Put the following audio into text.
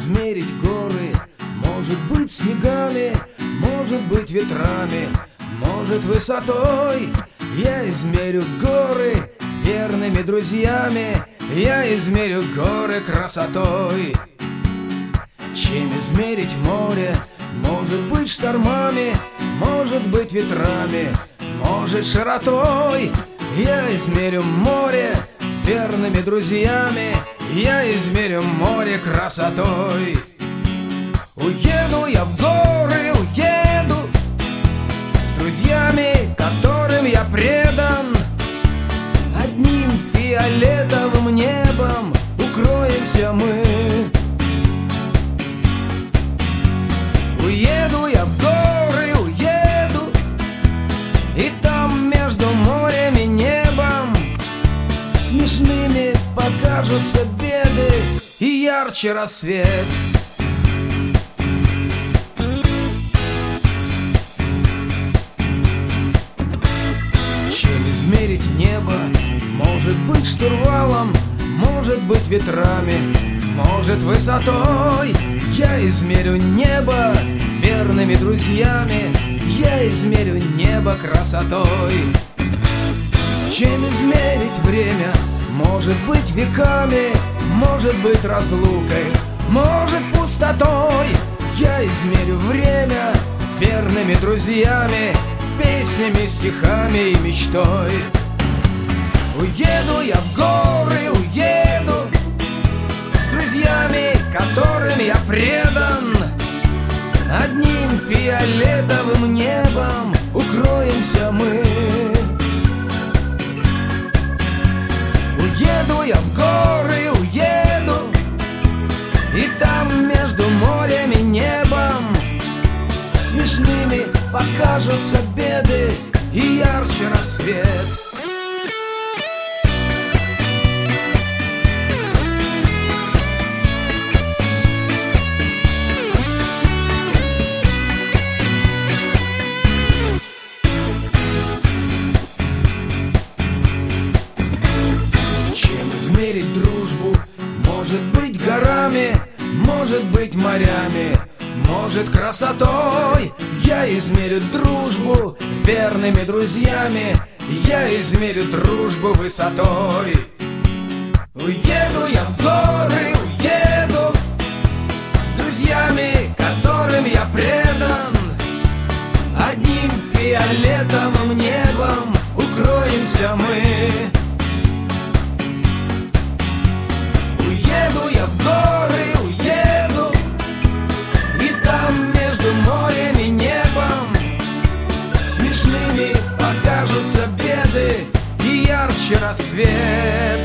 измерить горы, может быть снегами, может быть ветрами, может высотой. Я измерю горы верными друзьями, я измерю горы красотой. Чем измерить море? Может быть штормами, может быть ветрами, может широтой. Я измерю море верными друзьями, я измерю море красотой. Уеду я в горы, уеду с друзьями, которым я предан. Одним фиолетовым небом укроемся мы. Уеду я в горы, уеду, и там между морем и небом смешными покажутся беды и ярче рассвет. Чем измерить небо? Может быть штурвалом, может быть ветрами, может высотой. Я измерю небо верными друзьями, я измерю небо красотой. Чем измерить время? Может быть веками, может быть разлукой, может пустотой. Я измерю время верными друзьями, песнями, стихами и мечтой. Уеду я в горы, уеду с друзьями, которым я предан. Одним фиолетовым небом укроемся мы. Уеду я в горы, уеду, и там между морем и небом смешными покажутся беды и ярче рассвет. Измерить дружбу? Может быть горами, может быть морями, может красотой. Я измерю дружбу верными друзьями, я измерю дружбу высотой. Уеду я в горы, уеду с друзьями, которым я предан. Одним фиолетовым небом укроемся мы. Уеду я в горы, уеду, и там между морем и небом смешными покажутся беды и ярче рассвет.